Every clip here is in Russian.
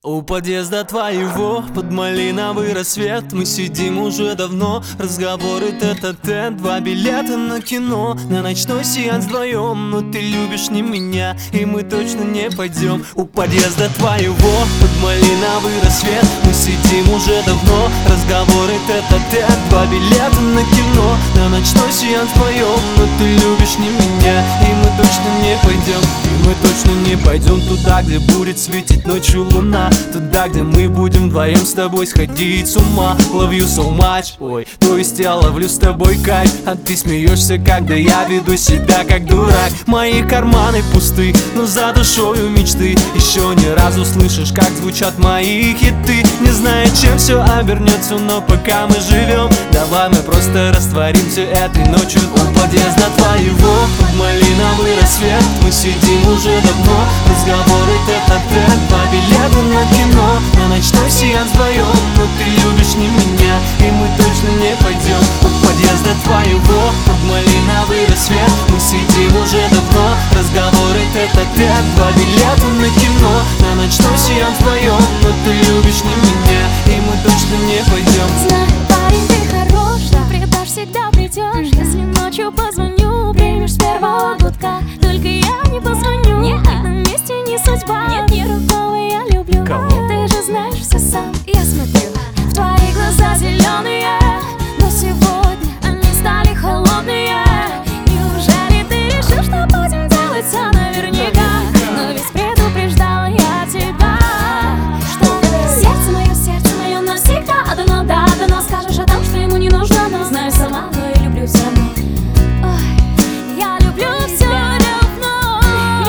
У подъезда твоего под малиновый рассвет мы сидим уже давно. Разговоры тет-а-тет, 2 билета на кино, на ночной сеанс вдвоем. Но ты любишь не меня, и мы точно не пойдем. У подъезда твоего под малиновый рассвет мы сидим уже давно. Разговоры тет-а-тет, 2 билета на кино, на ночной сеанс вдвоем. Но ты любишь не меня, и мы точно не пойдем. И мы точно не пойдем туда, где будет светить ночью луна. Туда, где мы будем вдвоем с тобой сходить с ума. Love you so much. Ой, то есть я ловлю с тобой кайф, а ты смеешься, когда я веду себя как дурак. Мои карманы пусты, но за душою мечты. Еще не разу слышишь, как звучат мои хиты. Не знаю, чем все обернется, но пока мы живем, давай мы просто растворимся этой ночью. У подъезда твоего под малиновый рассвет мы сидим уже давно. Разговоры тет-а-тет, 2 билета на кино, на ночной сеанс вдвоем. Но ты любишь не меня, и мы точно не пойдем. У подъезда твоего под малиновый рассвет мы сидим уже давно. Разговоры тет-а-тет, 2 билета на кино, на ночной сеанс вдвоем. Но ты любишь не меня, и мы точно не пойдем. Знаю, парень, ты хорош, да предашь, всегда придешь. Если ночью позвоню, примешь с первого гудка. Только я не позвоню, на месте не судьба. Нет, не другого я люблю. Кого? Ты же знаешь все сам, я смотрю. В твои глаза зеленые, но сегодня они стали холодные. Неужели ты решил, что будем делать все наверняка? Но ведь предупреждала я тебя, что сердце мое навсегда дано, да, дано. Скажешь о том, что ему не нужно, но знаю сама, но и люблю все равно. Ой, я люблю все равно.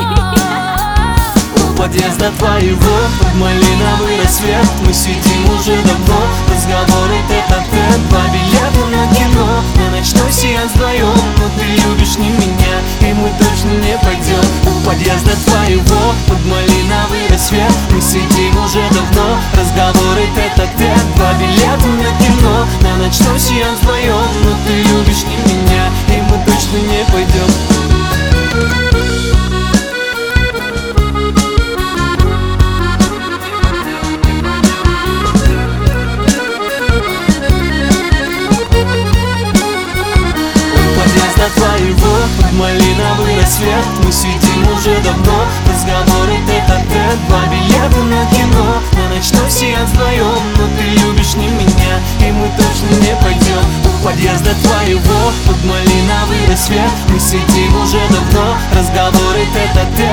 У подъезда твоего под малиновый рассвет мы сидим уже давно. Разговоры тет-а-тет, 2 билета на кино, на ночной сеанс вдвоем. Но ты любишь не меня, и мы точно не пойдем. У подъезда твоего под малиновый рассвет мы сидим уже давно. Разговоры тет-а-тет, 2 билета на кино, на ночной сеанс вдвоем. Но ты любишь не меня, и мы точно не пойдем. Твоего под малиновый рассвет мы сидим уже давно. Разговоры тет-а-тет, 2 билета на кино, на ночной сеанс вдвоем. Но ты любишь не меня, и мы точно не пойдем. У подъезда твоего под малиновый рассвет мы сидим уже давно. Разговоры тет-а-тет,